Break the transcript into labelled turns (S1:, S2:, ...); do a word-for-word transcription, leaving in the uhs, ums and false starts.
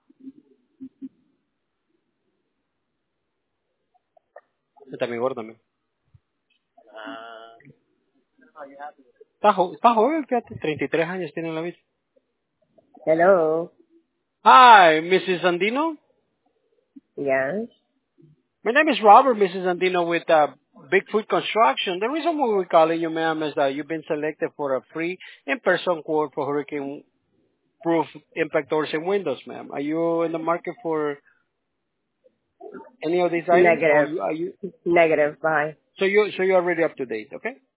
S1: Está mi gordo también.
S2: Ah,
S1: Está, jo- está joven, fíjate, treinta y tres años tiene la bici.
S3: Hello.
S1: Hi, missus Andino.
S3: Yes.
S1: My name is Robert, missus Andino, with uh, Bigfoot Construction. The reason why we're calling you, ma'am, is that you've been selected for a free in-person quote for hurricane-proof impact doors and windows, ma'am. Are you in the market for any of these items, or
S3: Negative.
S1: you, are you?
S3: Negative. Bye.
S1: So you so you're already up to date, okay?